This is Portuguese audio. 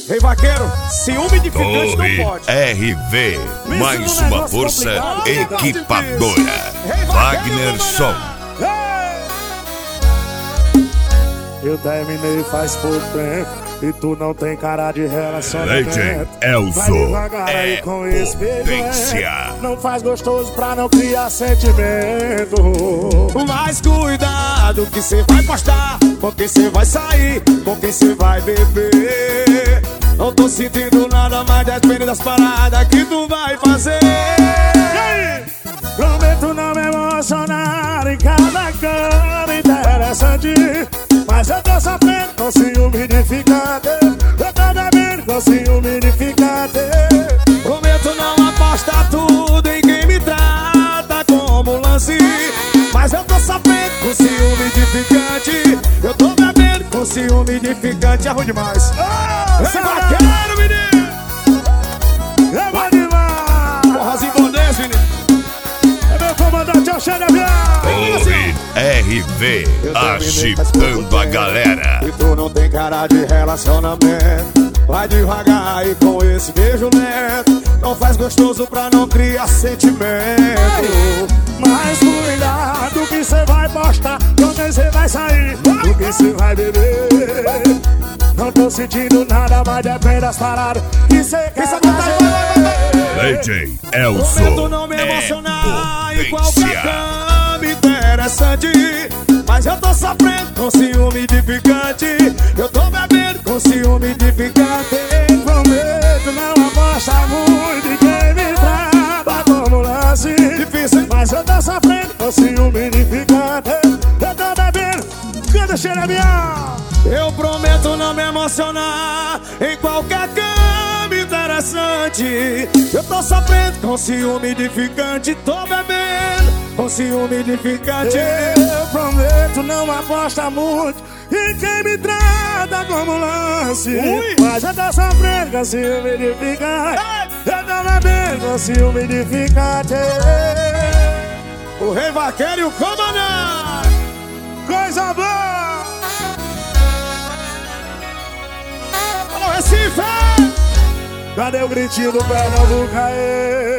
Rei Vaqueiro, ciúme edificante não pode. RV, mais uma força equipadora. Wagner Som. Eu terminei faz pouco tempo e tu não tem cara de relacionamento. Legend Elzo é potência. Não faz gostoso pra não criar sentimento. Mas cuidado que cê vai postar, com quem cê vai sair, com quem cê vai beber. Não tô sentindo nada, mas depende das paradas que tu vai fazer. Prometo não me emocionar em cada cama interessante, mas eu tô sofrendo com ciúme edificante. Eu tô bebendo com ciúme edificante. Prometo não apostar tudo em quem me trata como lance, mas eu tô sofrendo com ciúme edificante. Eu tô bebendo com ciúme edificante. É ruim demais. Rei Vaqueiro, menino. É bom demais. Porrazinho bondês, menino. É meu comandante, eu chego a Torre RV, agitando a galera. E tu não tem cara de relacionamento. Vai devagar aí com esse beijo lento. Não faz gostoso pra não criar sentimento. Mas cuidado que cê vai postar, com quem cê vai sair, com quem cê vai beber. Não tô sentindo nada, mas depende das paradas que cê quer fazer. Legend Elzo Prometo não me emocionar em qualquer cama interessante, mas eu tô sofrendo com ciúme edificante. Eu tô bebendo com ciúme edificante. Prometo não apostar muito em quem me trata como lance, Difícil, mas eu tô sofrendo com ciúme edificante. Eu tô bebendo, canta xerebião. eu prometo não me emocionar em qualquer cama interessante. Eu tô sofrendo com ciúme edificante. Tô bebendo com ciúme edificante. Eu prometo não apostar muito em quem me trata como lance, mas eu tô sofrendo com ciúme edificante. Eu tô bebendo com ciúme edificante. O Rei Vaqueiro e o comandante. Coisa boa! Alô, Recife! Cadê o gritinho do Pernambuco aí?